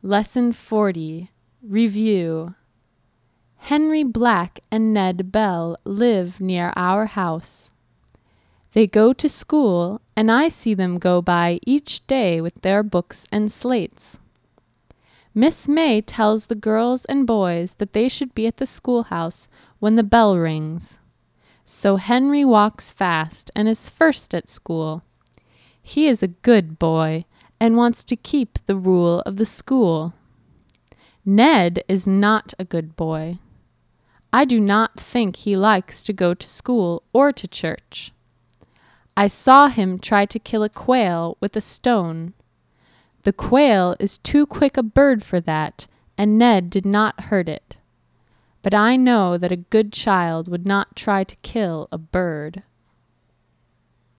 Lesson 40. Review. Henry Black and Ned Bell live near our house. They go to school, and I see them go by each day with their books and slates. Miss May tells the girls and boys that they should be at the schoolhouse when the bell rings. So Henry walks fast and is first at school. He is a good boy and wants to keep the rule of the school. Ned is not a good boy. I do not think he likes to go to school or to church. I saw him try to kill a quail with a stone. The quail is too quick a bird for that, and Ned did not hurt it. But I know that a good child would not try to kill a bird.